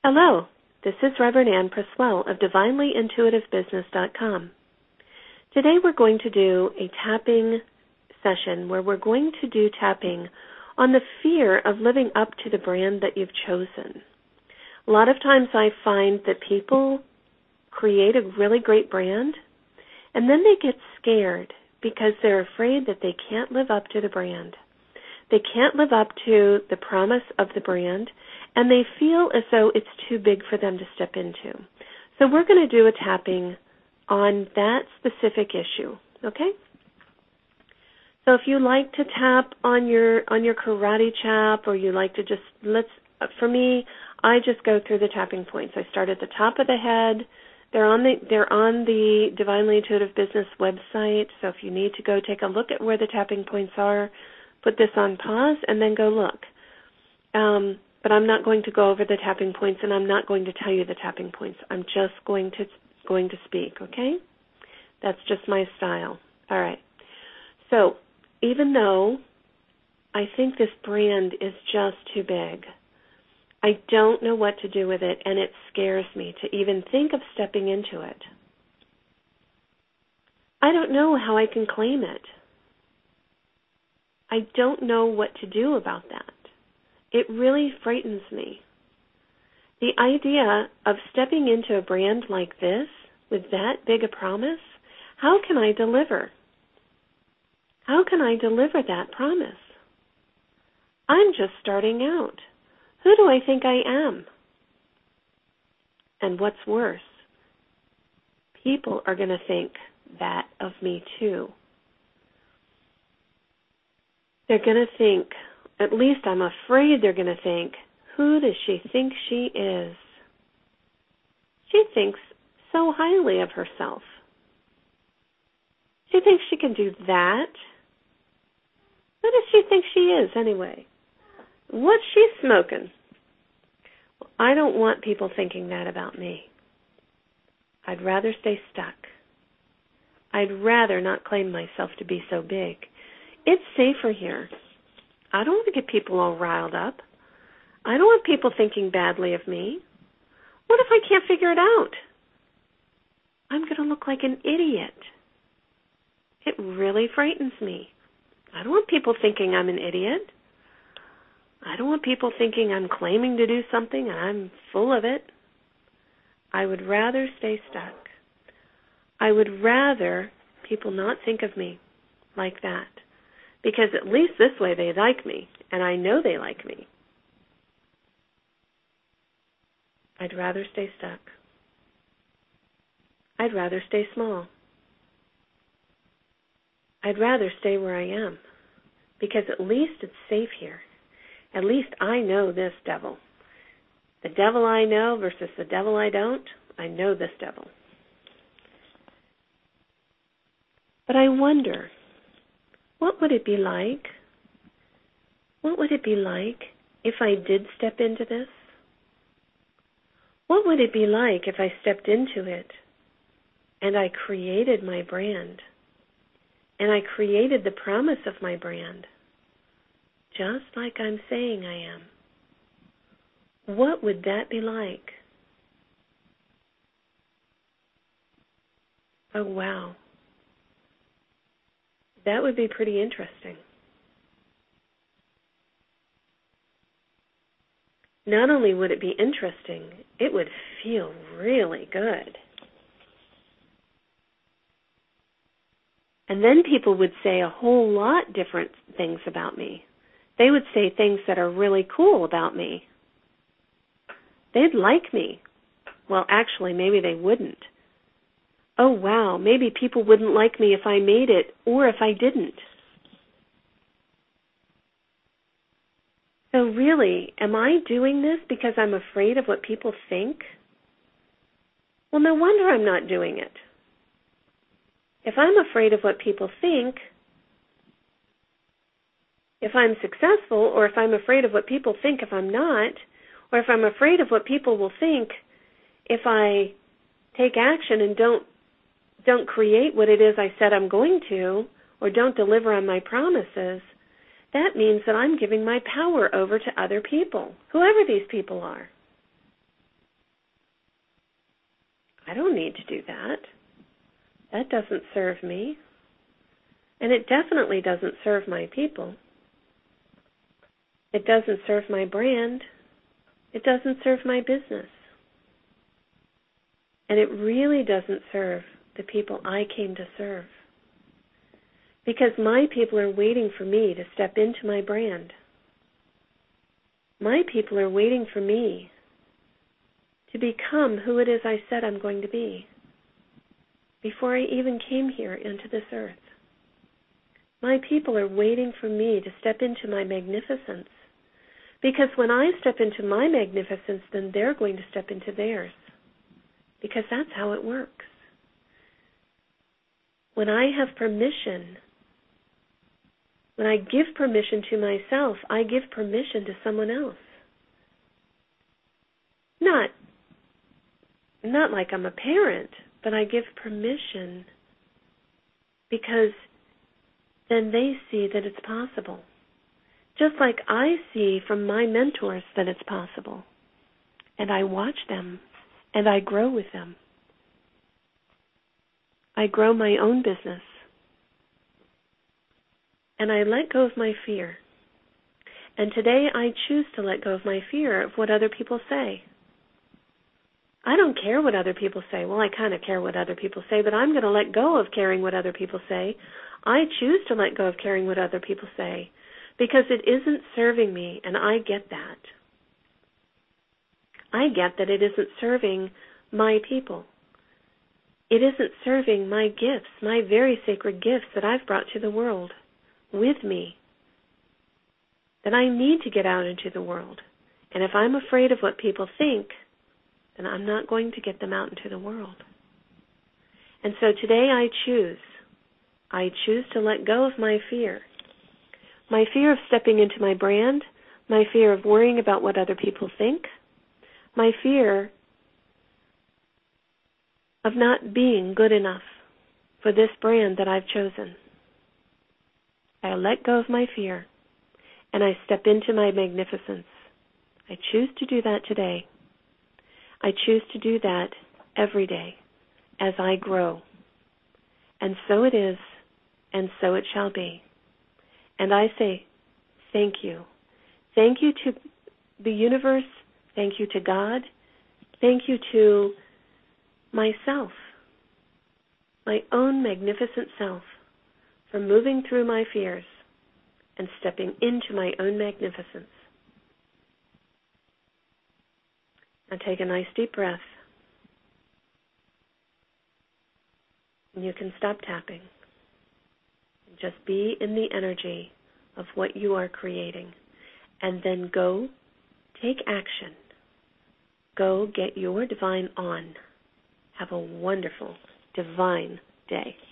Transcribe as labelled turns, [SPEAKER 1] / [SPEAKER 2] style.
[SPEAKER 1] Hello, this is Reverend Ann Preswell of DivinelyIntuitiveBusiness.com. Today we're going to do a tapping session where we're going to do tapping on the fear of living up to the brand that you've chosen. A lot of times I find that people create a really great brand and then they get scared because they're afraid that they can't live up to the brand. They can't live up to the promise of the brand, and they feel as though it's too big for them to step into. So we're going to do a tapping on that specific issue, okay? So if you like to tap on your karate chop, or you like to just, for me, I just go through the tapping points. I start at the top of the head. They're on the Divinely Intuitive Business website, so if you need to go take a look at where the tapping points are, put this on pause and then go look. But I'm not going to go over the tapping points, and I'm not going to tell you the tapping points. I'm just going to speak, okay? That's just my style. All right. So even though I think this brand is just too big, I don't know what to do with it, and it scares me to even think of stepping into it. I don't know how I can claim it. I don't know what to do about that. It really frightens me. The idea of stepping into a brand like this with that big a promise, how can I deliver? How can I deliver that promise? I'm just starting out. Who do I think I am? And what's worse, people are going to think that of me too. They're going to think, at least I'm afraid they're going to think, who does she think she is? She thinks so highly of herself. She thinks she can do that. Who does she think she is anyway? What's she smoking? Well, I don't want people thinking that about me. I'd rather stay stuck. I'd rather not claim myself to be so big. It's safer here. I don't want to get people all riled up. I don't want people thinking badly of me. What if I can't figure it out? I'm going to look like an idiot. It really frightens me. I don't want people thinking I'm an idiot. I don't want people thinking I'm claiming to do something and I'm full of it. I would rather stay stuck. I would rather people not think of me like that, because at least this way they like me, and I know they like me. I'd rather stay stuck. I'd rather stay small. I'd rather stay where I am, because at least it's safe here. At least I know this devil. The devil I know versus the devil I don't, I know this devil. But I wonder, what would it be like? What would it be like if I did step into this? What would it be like if I stepped into it and I created my brand and I created the promise of my brand, just like I'm saying I am? What would that be like? Oh, wow. That would be pretty interesting. Not only would it be interesting, it would feel really good. And then people would say a whole lot different things about me. They would say things that are really cool about me. They'd like me. Well, actually, maybe they wouldn't. Oh, wow, maybe people wouldn't like me if I made it or if I didn't. So really, am I doing this because I'm afraid of what people think? Well, no wonder I'm not doing it. If I'm afraid of what people think, if I'm successful, or if I'm afraid of what people think if I'm not, or if I'm afraid of what people will think if I take action and don't create what it is I said I'm going to, or don't deliver on my promises, that means that I'm giving my power over to other people, whoever these people are. I don't need to do that. That doesn't serve me. And it definitely doesn't serve my people. It doesn't serve my brand. It doesn't serve my business. And it really doesn't serve the people I came to serve. Because my people are waiting for me to step into my brand. My people are waiting for me to become who it is I said I'm going to be before I even came here into this earth. My people are waiting for me to step into my magnificence. Because when I step into my magnificence, then they're going to step into theirs. Because that's how it works. When I have permission, when I give permission to myself, I give permission to someone else. Not like I'm a parent, but I give permission because then they see that it's possible. Just like I see from my mentors that it's possible. And I watch them, and I grow with them. I grow my own business. And I let go of my fear. And today I choose to let go of my fear of what other people say. I don't care what other people say. Well, I kind of care what other people say, but I'm going to let go of caring what other people say. I choose to let go of caring what other people say because it isn't serving me, and I get that. I get that it isn't serving my people. It isn't serving my gifts, my very sacred gifts that I've brought to the world with me, that I need to get out into the world. And if I'm afraid of what people think, then I'm not going to get them out into the world. And so today I choose to let go of my fear. My fear of stepping into my brand, my fear of worrying about what other people think, my fear of not being good enough for this brand that I've chosen. I let go of my fear, and I step into my magnificence. I choose to do that today. I choose to do that every day as I grow. And so it is, and so it shall be. And I say, thank you. Thank you to the universe. Thank you to God. Thank you to myself, my own magnificent self, for moving through my fears and stepping into my own magnificence. Now take a nice deep breath. And you can stop tapping. Just be in the energy of what you are creating. And then go take action. Go get your divine on. Have a wonderful, divine day.